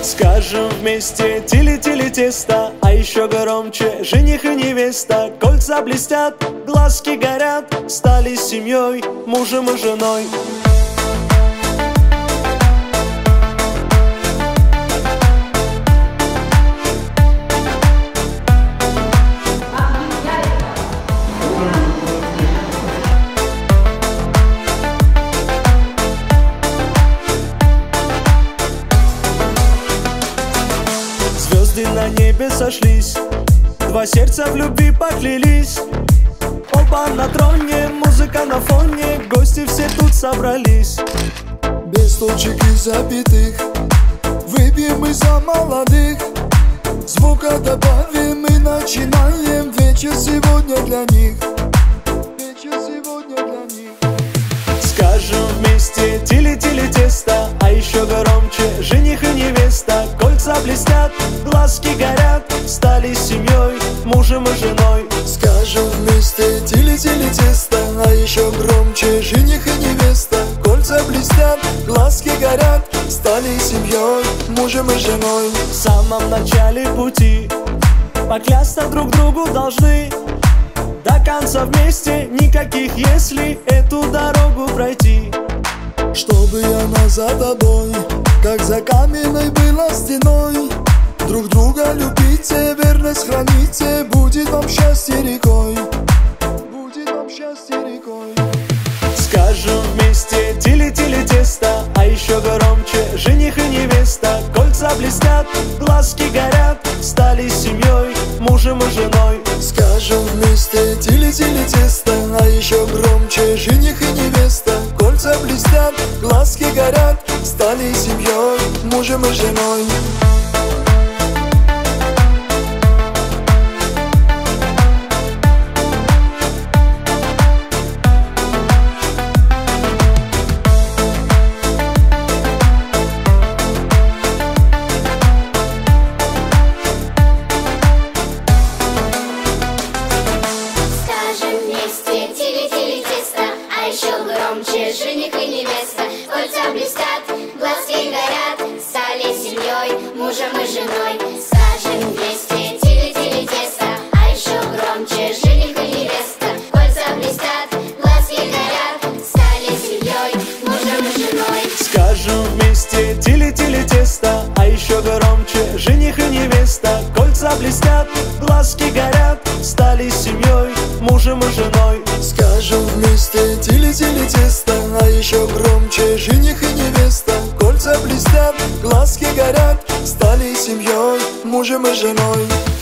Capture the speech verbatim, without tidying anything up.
Скажем вместе тили-тили тесто, а еще громче жених и невеста. Кольца блестят, глазки горят, стали семьей, мужем и женой. Звезды на небе сошлись, два сердца в любви поклялись. Оба на троне, музыка на фоне, гости все тут собрались. Без точек и запятых выпьем мы за молодых. Звука добавим и начинаем вечер сегодня для них. Вечер сегодня для них. Скажем вместе тили-тили тесто, а еще громче жених и невеста. Кольца блестят, глазки горят, стали семьей, мужем и женой. Скажем вместе тили-тили тесто, а еще громче жених и невеста. Кольца блестят, глазки горят, стали семьей, мужем и женой. В самом начале пути поклясться друг другу должны. До конца вместе, никаких если, эту дорогу пройти. Чтобы она за тобой, как за каменной была стеной. Друг друга любите, верность храните, будет вам счастье рекой. Будет вам счастье рекой. Скажем вместе тили-тили тесто, а еще громче жених и невеста. Кольца блестят, глазки горят, стали семьей, мужем и женой. Скажем вместе тили-тили тесто, а еще громче жених и невеста. Кольца блестят, глазки горят, стали семьей, мужем и женой. Громче жених и невеста, кольца блестят, глазки горят, стали семьей, мужем и женой. Скажем вместе тили-тили тесто, а еще громче жених и невеста, кольца блестят, глазки горят, стали семьей, мужем и женой. Скажем вместе тили-тили тесто, а еще громче жених и невеста. Кольца блестят, глазки горят, стали семьей, мужем и женой. Скажем вместе тили-тили тесто, а еще громче жених и невеста. Кольца блестят, глазки горят, стали семьей, мужем и женой.